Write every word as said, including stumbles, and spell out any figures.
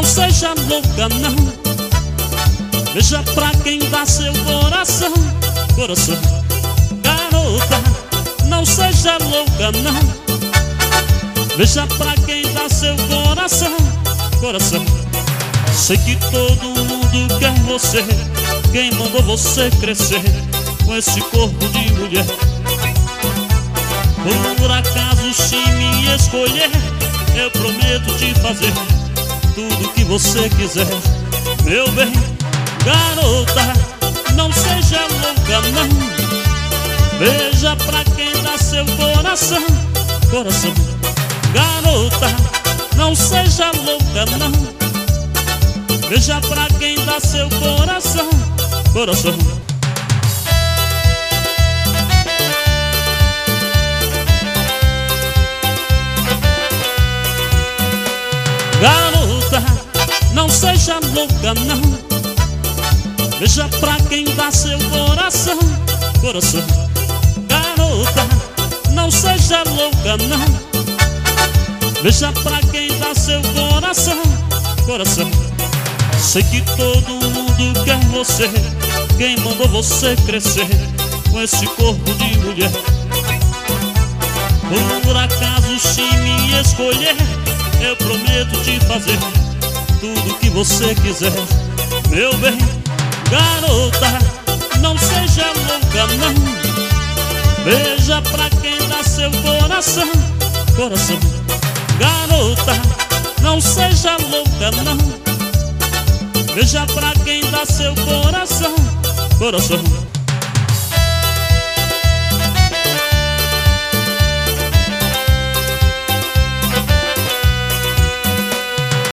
não seja louca não. Veja pra quem dá seu coração, coração. Garota, não seja louca não. Veja pra quem dá seu coração, coração. Sei que todo mundo quer você, quem mandou você crescer com esse corpo de mulher? Por acaso se me escolher, eu prometo te fazer tudo que você quiser, meu bem. Garota, não seja louca não. Veja pra quem dá seu coração, coração. Garota, não seja louca não. Veja pra quem dá seu coração, coração. Garota, não seja louca não. Veja pra quem dá seu coração, coração. Garota, não seja louca não. Veja pra quem dá seu coração, coração. Sei que todo mundo quer você, quem mandou você crescer com esse corpo de mulher? Por acaso se me escolher, eu prometo te fazer tudo que você quiser, meu bem. Garota, não seja louca não. Veja pra quem dá seu coração, coração. Garota, não seja louca não. Veja pra quem dá seu coração, coração.